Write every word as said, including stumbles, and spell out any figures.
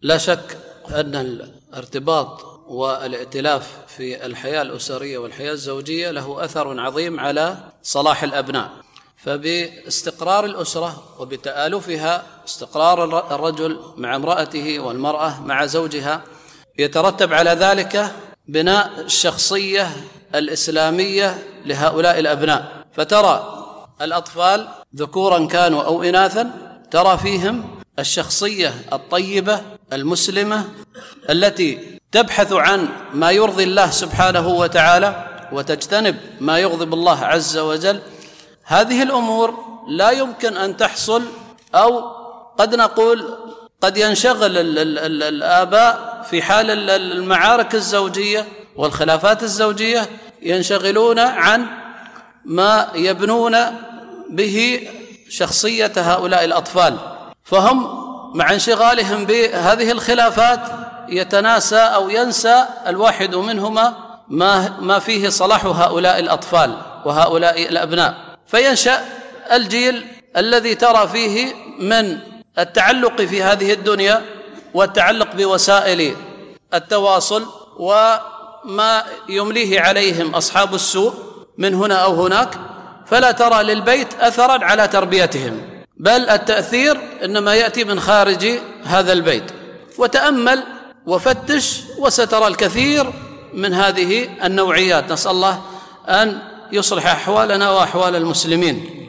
لا شك أن الارتباط والائتلاف في الحياة الأسرية والحياة الزوجية له أثر عظيم على صلاح الأبناء، فباستقرار الأسرة وبتآلفها، استقرار الرجل مع امرأته والمرأة مع زوجها، يترتب على ذلك بناء الشخصية الإسلامية لهؤلاء الأبناء. فترى الأطفال ذكورا كانوا أو إناثا ترى فيهم الشخصية الطيبة المسلمة التي تبحث عن ما يرضي الله سبحانه وتعالى وتجتنب ما يغضب الله عز وجل. هذه الأمور لا يمكن أن تحصل، أو قد نقول قد ينشغل ال ال ال الآباء في حال المعارك الزوجية والخلافات الزوجية، ينشغلون عن ما يبنون به شخصية هؤلاء الأطفال، فهم مع انشغالهم بهذه الخلافات يتناسى أو ينسى الواحد منهما ما ما فيه صلاح هؤلاء الأطفال وهؤلاء الأبناء، فينشأ الجيل الذي ترى فيه من التعلق في هذه الدنيا والتعلق بوسائل التواصل وما يمليه عليهم أصحاب السوء من هنا أو هناك، فلا ترى للبيت أثرا على تربيتهم، بل التأثير إنما يأتي من خارج هذا البيت. وتأمل وفتش وسترى الكثير من هذه النوعيات. نسأل الله أن يصلح أحوالنا وأحوال المسلمين.